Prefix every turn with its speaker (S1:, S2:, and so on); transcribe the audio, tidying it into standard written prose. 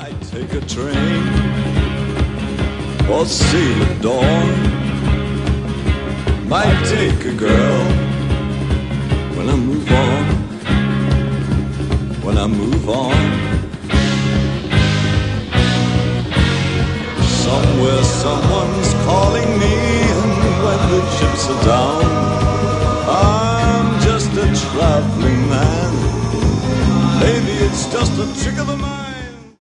S1: Might take a train or sail at dawn. Might take a girl when I move on. When I move on. Somewhere someone's calling me, and when the chips are down, I'm just a traveling man. Maybe it's just a trick of the mind.